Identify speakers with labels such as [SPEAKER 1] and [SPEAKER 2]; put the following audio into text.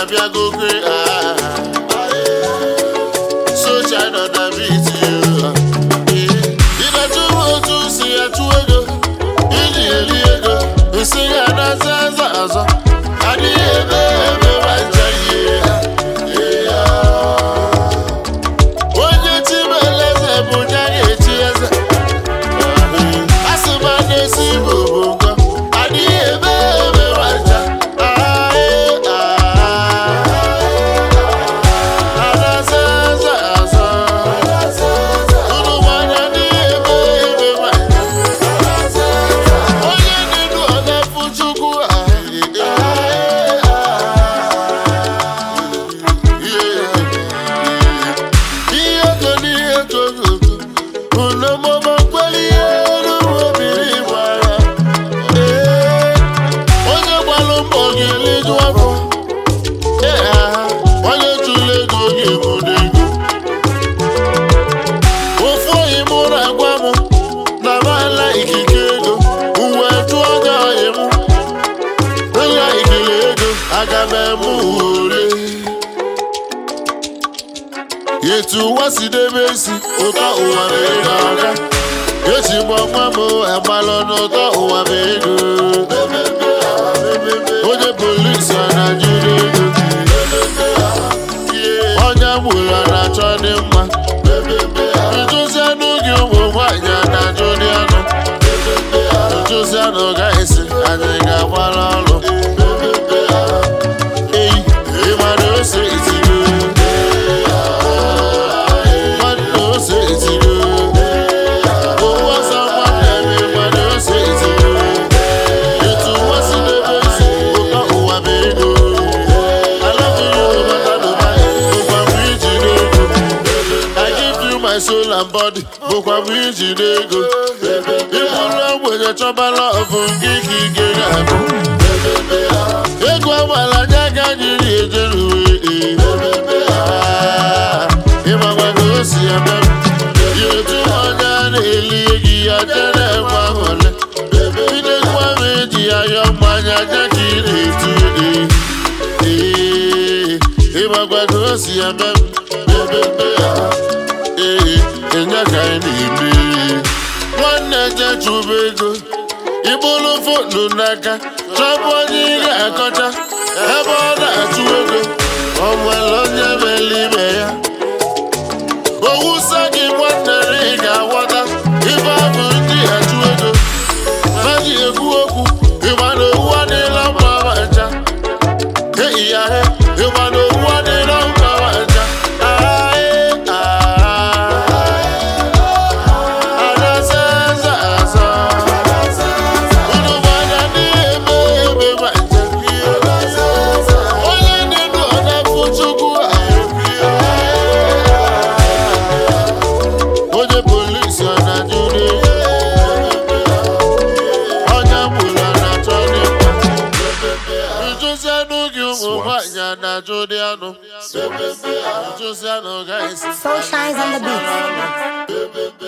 [SPEAKER 1] bia go great. So China da beat you. If I do see a two ego, you see another. I did Yetu wasi debesi ota uwa mega Yechi mwamo ebalo nota uwa mega Oje polisi anajudego Onya mula na chone mma Njosi anugi umu mwanya na jodiano Njosi anuga isi aniga walalo Imano se itigo my soul and body, book of which they go. If you love with your trouble of Giki Gago, you go while I can you if I want to see a man, you do one league, I tell them one. You don't want me to your man, I can't if I want to see a man. Enya kaini ibi Mwana chubego Ibulu footlu naka Trouble nyiga akota Ebola chubego Omwalonya belibeya Owusagi mwana riga wata Ibabu ndi chubego Maji ekuoku Ibano uwane lamba wacha Hey ya he Ibano uwane lamba wacha
[SPEAKER 2] Soul shines on the beat.